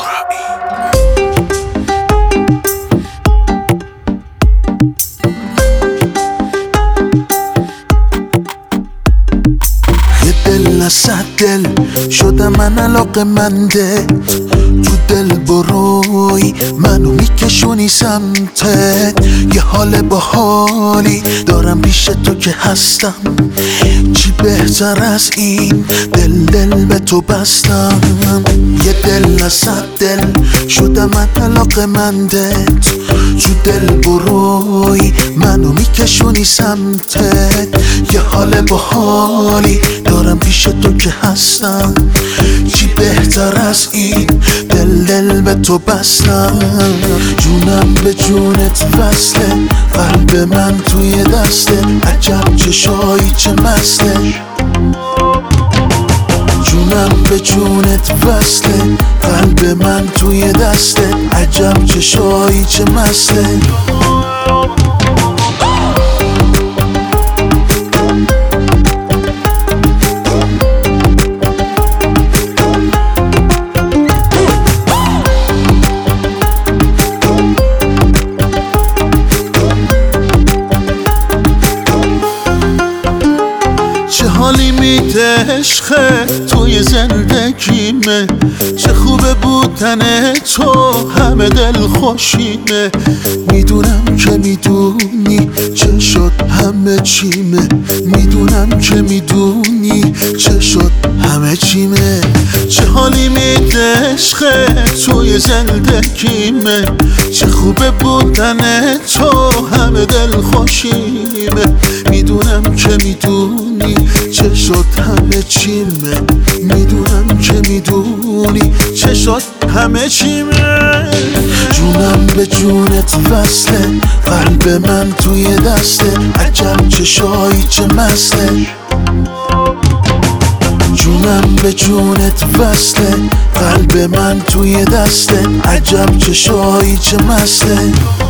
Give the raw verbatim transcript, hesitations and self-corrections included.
صد دل شدم من علاقه‌منده، تو دل بروی منو میکشونی سمتت. یه حال باحالی دارم پیش تو که هستم، چی بهتر از این دل دل به تو بستم. یه دل از صد دل شدم من علاقه‌مندت، تو دل بروی منو میکشونی سمتت. یه حال باحالی دارم پیش تو که هستم، چی بهتر از این دل دل به تو بستم. جونم به جونت وصله، قلب من توی دسته، عجب چشایی چه مسته. جونم به جونت وصله، قلب من توی دسته، عجب چشایی چه مسته. چه حالی میده عشقه توی زندگیمه، چه خوبه بودن تو همه دل خوشیمه. میدونم که میدونی چه شد همه چیمه، میدونم که میدونی چه شد همه چیمه. چه حالی میده عشقه توی زندگیمه، چه خوبه بودن تو همه دل خوشیمه. میدونم که میدونی چه شد همه چیمه، میدونم که میدونی چه شد همه چیمه. جونم به جونت وصله، قلب من توی دسته، عجب چشایی چه مسته. جونم به جونت وصله، قلب من توی دسته، عجب چشایی چه مسته.